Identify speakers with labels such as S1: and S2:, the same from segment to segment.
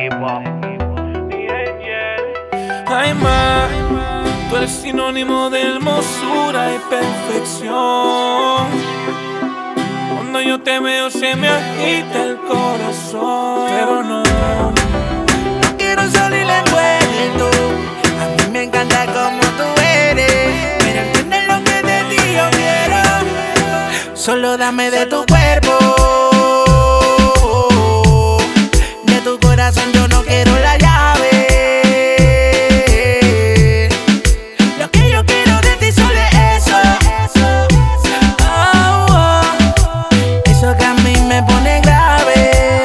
S1: Ay, ma, tú eres sinónimo de hermosura y perfección. Cuando yo te veo se me agita el corazón. Pero no
S2: quiero salir envuelto. A mí me encanta como tú eres, pero entiendes lo que de ti yo quiero. Solo dame de tu cuerpo. De tu corazón yo no quiero la llave. Lo que yo quiero de ti solo es eso. Oh, oh. Eso que a mí me pone grave.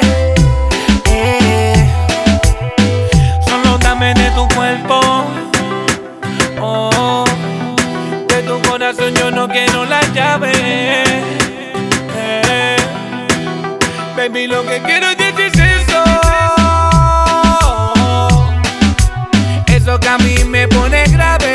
S1: Solo dame de tu cuerpo. Oh, de tu corazón yo no quiero la llave. Baby, lo que quiero es eso. Eso que a mí me pone grave.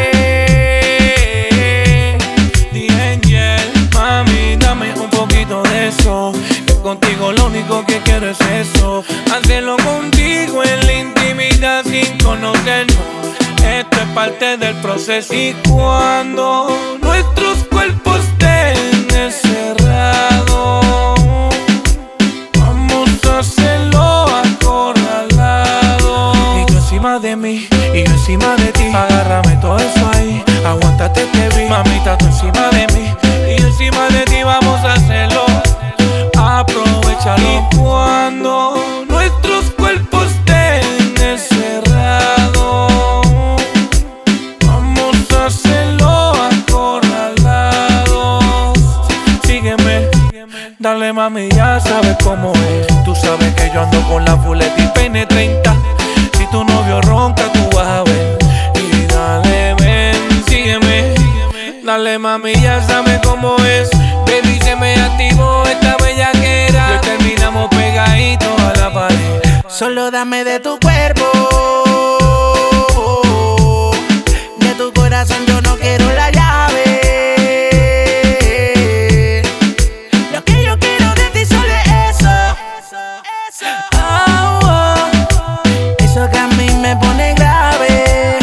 S1: Angel, mami, dame un poquito de eso. Que contigo lo único que quiero es eso. Hacerlo contigo en la intimidad sin conocernos. Esto es parte del proceso. Y cuando nuestros cuerpos estén encerrados, vamos a hacerlo acorralado. Y tú encima de mí, y yo encima de ti. Agárrame todo eso ahí, aguántate te vi. Mamita, tú encima de mí, y yo encima de ti. Vamos a hacerlo, aprovechalo. Y cuando nuestros cuerpos estén encerrados, vamos a hacerlo acorralados. Sígueme, dale mami, ya sabes cómo es. Tú sabes que yo ando con la Fuleta y Peine 30. Si tu novio ronca, tú vas a ver. Y dale, ven, sígueme. Dale mami, ya sabes cómo es. Baby, se me activó esta bellaquera. Y hoy terminamos pegaditos a la pared.
S2: Solo dame de tu cuerpo. De tu corazón yo no quiero la llave. Lo que yo quiero de ti solo es eso. Oh, oh. Eso que a mí me pone grave.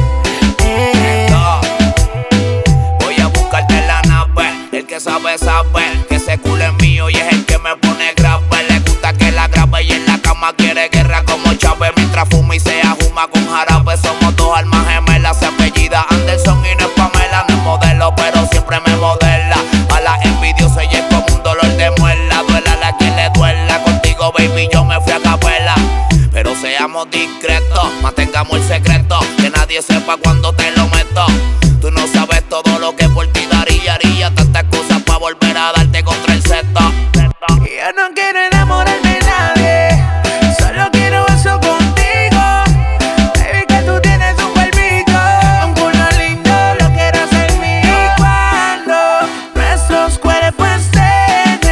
S3: Voy a buscarte la nave. El que sabe, sabe que ese culo es mío y es el que me pone grave. Le gusta que la grabe y en la cama quiere guerra como Chávez. Mientras fuma y se ajuma con jarabe. Somos dos almas gemelas. Se apellida Anderson y no es Pamela. No es modelo, pero siempre me modela. A la envidiosa ella es como un dolor de muela. Duela a quien le duela. Contigo, baby, yo me fui a capela. Pero seamos discretos, mantengamos el secreto. Que nadie sepa cuando te lo meto. Tú no sabes todo lo que por ti daría. Haría tantas cosas para volver a darte contra el seto.
S2: Yo no quiero enamorarme de nadie. Solo quiero eso contigo. Baby, que tú tienes un cuerpito, un culo lindo, lo quiero hacer mío. Y cuando nuestros cuerpos estén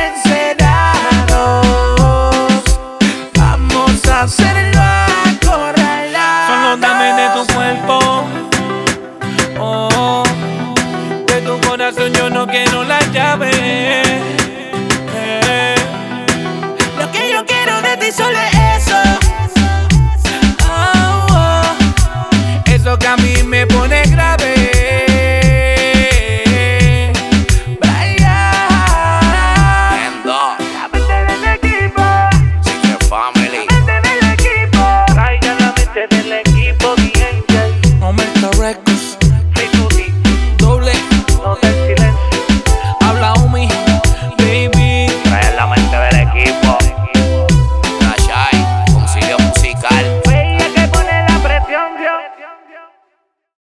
S2: encerrados, vamos a hacerlo acorralado.
S1: Solo dame de tu cuerpo. Oh, de tu corazón yo no quiero la llave.
S2: Lo que yo quiero de ti solo es